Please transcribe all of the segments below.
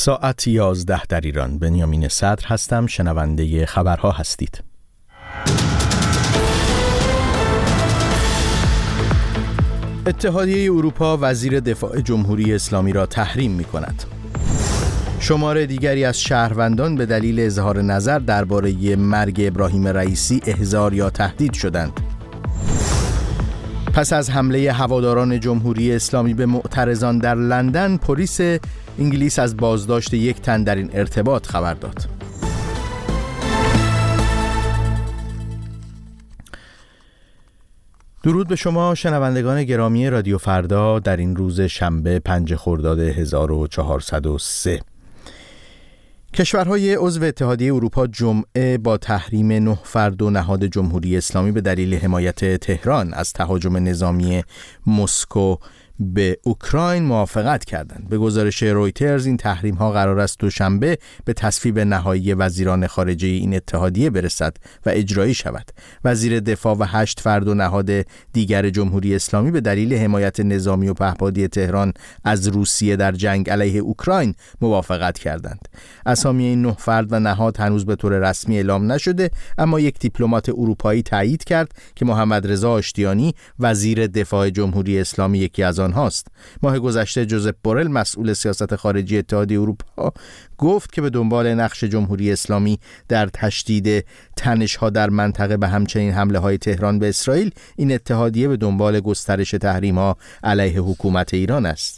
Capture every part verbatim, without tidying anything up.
ساعت یازده در ایران. بنیامین صدر هستم، شنونده خبرها هستید. اتحادیه اروپا وزیر دفاع جمهوری اسلامی را تحریم می کند. شمار دیگری از شهروندان به دلیل اظهار نظر درباره مرگ ابراهیم رئیسی احضار یا تهدید شدند. پس از حمله هواداران جمهوری اسلامی به معترضان در لندن، پلیس انگلیس از بازداشت یک تن در این ارتباط خبر داد. درود به شما شنوندگان گرامی رادیو فردا در این روز شنبه پنج خرداد هزار و چهارصد و سه. کشورهای عضو اتحادیه اروپا جمعه با تحریم نه فرد و نهاد جمهوری اسلامی به دلیل حمایت تهران از تهاجم نظامی مسکو به اوکراین موافقت کردند. به گزارش رویترز این تحریم ها قرار است دوشنبه به تصویب نهایی وزیران خارجه این اتحادیه برسد و اجرایی شود. وزیر دفاع و هشت فرد و نهاد دیگر جمهوری اسلامی به دلیل حمایت نظامی و پهپادی تهران از روسیه در جنگ علیه اوکراین موافقت کردند. اسامی این نه فرد و نهاد هنوز به طور رسمی اعلام نشده، اما یک دیپلمات اروپایی تایید کرد که محمد رضا آشتیانی وزیر دفاع جمهوری اسلامی یکی از هاست. ماه گذشته جوزپ بورل مسئول سیاست خارجی اتحادیه اروپا گفت که به دنبال نقش جمهوری اسلامی در تشدید تنش‌ها در منطقه و همچنین حمله‌های تهران به اسرائیل، این اتحادیه به دنبال گسترش تحریم‌ها علیه حکومت ایران است.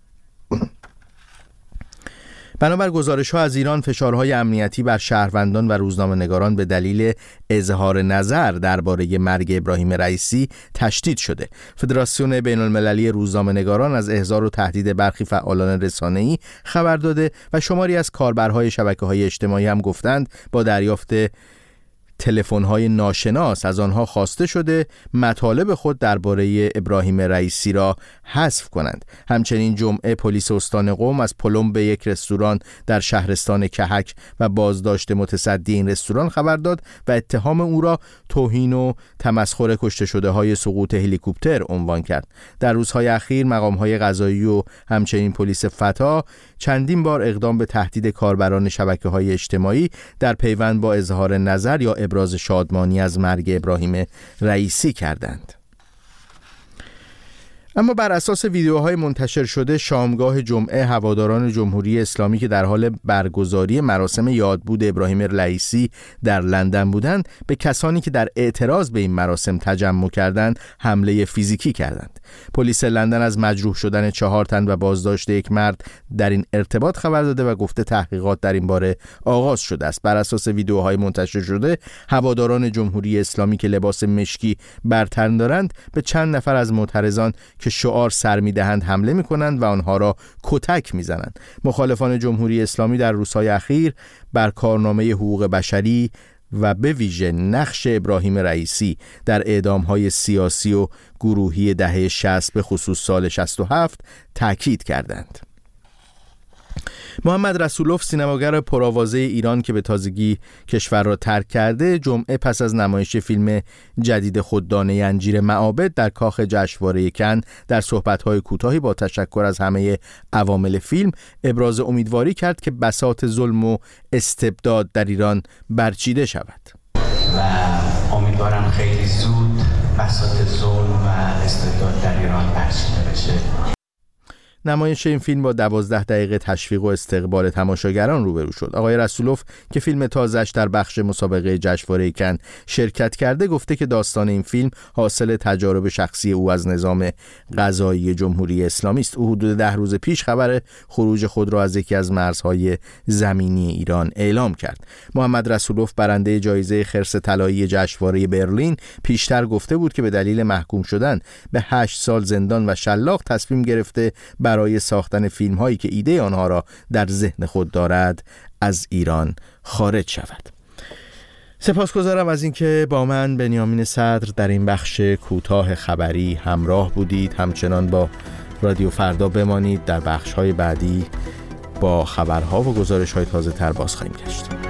بنابر گزارش‌ها از ایران، فشارهای امنیتی بر شهروندان و روزنامه‌نگاران به دلیل اظهار نظر درباره مرگ ابراهیم رئیسی تشدید شده. فدراسیون بین‌المللی روزنامه‌نگاران از احضار و تهدید برخی فعالان رسانه‌ای خبر داده و شماری از کاربرهای شبکه‌های اجتماعی هم گفتند با دریافت تلفن‌های ناشناس از آنها خواسته شده مطالب خود درباره ابراهیم رئیسی را حذف کنند. همچنین جمعه پلیس استان قم از پلم به یک رستوران در شهرستان کهک و بازداشت متصدی این رستوران خبر داد و اتهام او را توهین و تمسخر کشته شده های سقوط هلیکوپتر عنوان کرد. در روزهای اخیر مقام‌های قضایی و همچنین پلیس فتا چندین بار اقدام به تهدید کاربران شبکه‌های اجتماعی در پیوند با اظهار نظر یا ابراز شادمانی از مرگ ابراهیم رئیسی کردند. اما بر اساس ویدیوهای منتشر شده، شامگاه جمعه هواداران جمهوری اسلامی که در حال برگزاری مراسم یادبود ابراهیم رئیسی در لندن بودند، به کسانی که در اعتراض به این مراسم تجمع کردند حمله فیزیکی کردند. پلیس لندن از مجروح شدن چهار تن و بازداشت یک مرد در این ارتباط خبر داده و گفته تحقیقات در این باره آغاز شده است. بر اساس ویدیوهای منتشر شده، هواداران جمهوری اسلامی که لباس مشکی بر تن دارند به چند نفر از معترضان که شعار سر می‌دهند حمله می‌کنند و آنها را کتک می‌زنند. مخالفان جمهوری اسلامی در روزهای اخیر بر کارنامه حقوق بشری و به ویژه نقش ابراهیم رئیسی در اعدام‌های سیاسی و گروهی دهه شصت به خصوص سال شصت و هفت تاکید کردند. محمد رسولوف، سینماگر پرآوازه ایران که به تازگی کشور را ترک کرده، جمعه پس از نمایش فیلم جدید خوددانه انجیر معابد در کاخ جشنواره کن در صحبت‌های کوتاهی با تشکر از همه عوامل فیلم ابراز امیدواری کرد که بساط ظلم و استبداد در ایران برچیده شود. و امیدوارم خیلی زود بساط ظلم و استبداد در ایران برچیده بشه. نمایش این فیلم با دوازده دقیقه تشویق و استقبال تماشاگران روبرو شد. آقای رسولوف که فیلم تازه‌اش در بخش مسابقه جشنواره کن شرکت کرده، گفته که داستان این فیلم حاصل تجارب شخصی او از نظام قضایی جمهوری اسلامی است. او حدود ده روز پیش خبر خروج خود را از یکی از مرزهای زمینی ایران اعلام کرد. محمد رسولوف، برنده جایزه خرس طلایی جشنواره برلین، پیشتر گفته بود که به دلیل محکوم شدن به هشت سال زندان و شلاق تصمیم گرفته برای ساختن فیلم هایی که ایده آنها را در ذهن خود دارد از ایران خارج شود. سپاسگزارم از اینکه با من بنیامین صدر در این بخش کوتاه خبری همراه بودید. همچنان با رادیو فردا بمانید. در بخش های بعدی با خبرها و گزارش های تازه تر باز خواهیم گشت.